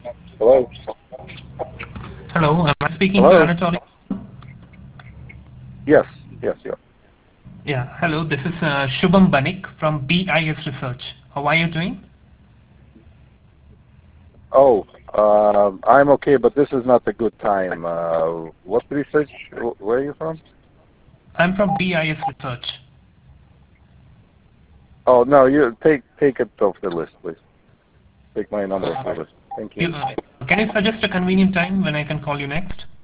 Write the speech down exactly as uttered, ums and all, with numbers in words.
Hello? Hello, am I speaking to Hello? Anatoly? Yes, yes, yes. Yeah, hello, this is uh, Shubham Banik from B I S Research. How are you doing? Oh, um, I'm okay, but this is not a good time. Uh, what research? Wh- Where are you from? I'm from B I S Research. Oh, no, you take take it off the list, please. Take my number off Uh, the list. Thank you. you, uh, can you suggest a convenient time when I can call you next?